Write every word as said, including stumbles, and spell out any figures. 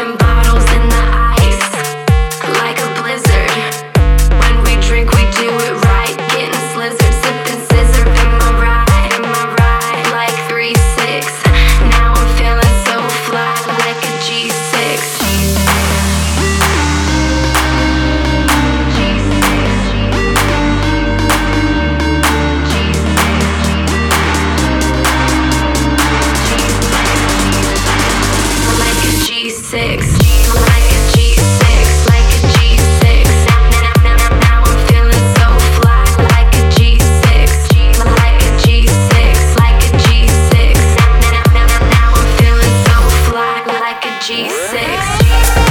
Popping bottles in the ice, like a blizzard. When we drink, we do it right. Getting slizzard, sipping scissor. Am I right? Am I right? Like three six. Now I'm feeling so fly, like a G six. Six, like a G six, like a G six. Now, now, now, now I'm feeling so fly, like a G six, like a G six, like a G six. Now, now, now, now I'm feeling so fly, like a G six.